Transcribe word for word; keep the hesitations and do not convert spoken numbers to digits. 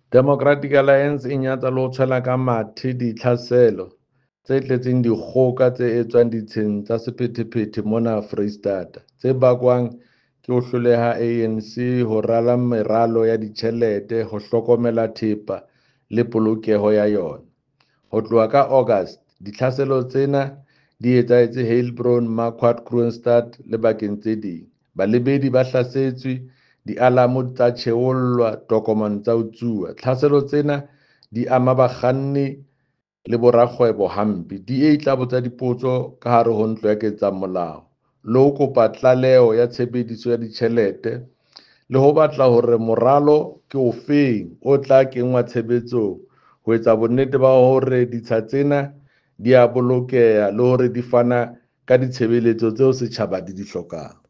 Democratic Alliance e nyatsa le ho tshwela ka mathe ditlhaselo tse tletseng dikgoka tse etswang ditsheng tsa sephethephethe mona Freistata, tse bakwang ke ho hloleha A N C ho rala meralo ya ditjhelete ho hlokomela thepa le polokeho ya yona. Ho tloha ka August, ditlhaselo tsena di etsahetse Heilbron, Marquard, Kroonstad le bakeng tse ding. Balebedi ba hlasetswe, dialamo tsa tjheollwa, tokomane tsa utsuwa. Tlhaselo tsena di ama bakganni le borakgwebo hampe. D A e tla botsa dipotso ka hare ho ntlo ya ketsang molao, le ho kopa tlaleho ya tshebediso ya ditjhelete, le ho batla hore moralo ke ofeng o tla kengwa tshebetsong ho etsa bonnete ba hore ditsha tsena di a bolokeha le hore di fana ka ditshebeletso tseo setjhaba di di hlokang.